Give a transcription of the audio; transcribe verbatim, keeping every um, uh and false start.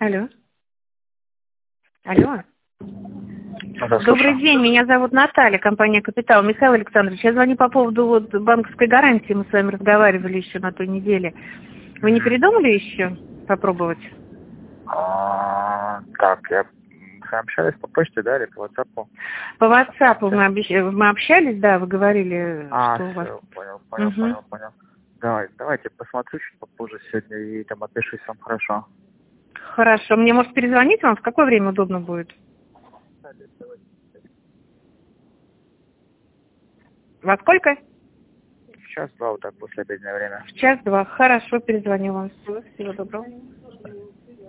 Алло. Алло. Да, Добрый день, меня зовут Наталья, компания «Капитал». Михаил Александрович, я звоню по поводу вот банковской гарантии, мы с вами разговаривали еще на той неделе. Вы не передумали еще попробовать? А, так, я с вами общались по почте, да, или по WhatsApp? По WhatsApp мы, обещ... мы общались, да, вы говорили, А, что у вас... все, понял, понял, Угу. понял, понял. Давай, давайте посмотрю чуть попозже сегодня и там отпишусь вам, хорошо. Хорошо, мне может перезвонить вам, в какое время удобно будет? Во сколько? В час-два, вот так, после обеденное время. В час-два. Хорошо, перезвоню вам. Всего, всего доброго.